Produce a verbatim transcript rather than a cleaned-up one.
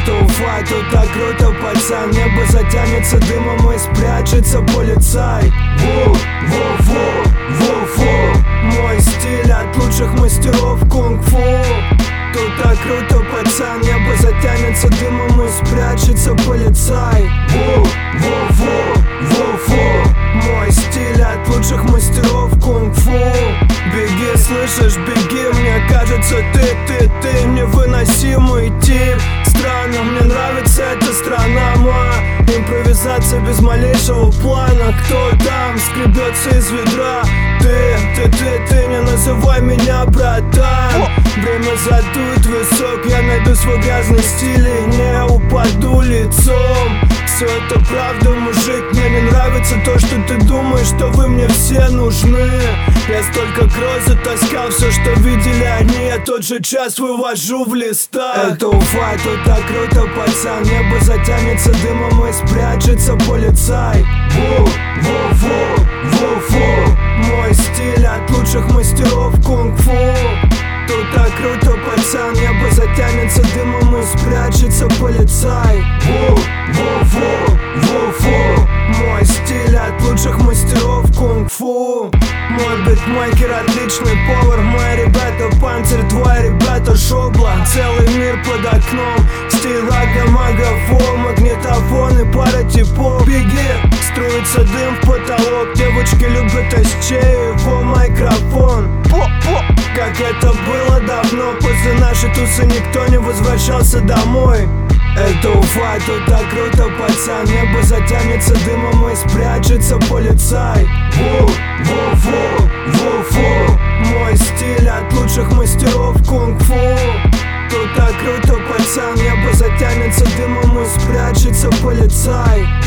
Это Уфа, тут так круто, пацан. Небо затянется дымом и спрячется полицай. Во-во-во, во-во. Мой стиль от лучших мастеров кунг-фу. Тут так круто, пацан. Небо затянется дымом и спрячется полицай. Во-во-во, во-во. Мой стиль от лучших мастеров кунг-фу. Беги, слышишь, беги. Мне кажется, ты, ты, ты невыносимый тип. Странно, мне нравится эта страна моя. Импровизация без малейшего плана. Кто там скребется из ведра? Ты, ты, ты, ты, не называй меня братан. Время задует высок, я найду свой грязный стиль и не упаду лицом. Все это правда, мужик, мне не нравится то, что ты думаешь, что вы мне все нужны. Я столько гроз затаскал, все, что видели они, я тот же час вывожу в листах. Это Уфа, тут так круто, пацан. Небо затянется дымом и спрячется полицай. Во-во-во, во-во. Мой стиль от лучших мастеров кунг-фу. Тут так круто, пацан. Небо затянется дымом и спрячется полицай. Во-во-во, во-во. Мой стиль от лучших мастеров кунг-фу. Мой битмейкер отличный повар. Мои ребята панцирь, твои ребята шобла. Целый мир под окном. Стиль рага, магафон, магнитофон и пара типов. Беги, струится дым в потолок. Девочки любят эсчей, его микрофон. Как это было давно. После нашей тусы никто не возвращался домой. Это Уфа, тут так круто, пацан. Небо затянется дымом и спрячется полицай. Во-во-во, во-во. Мой стиль от лучших мастеров кунг-фу. Тут так круто, пацан. Небо затянется дымом и спрячется полицай.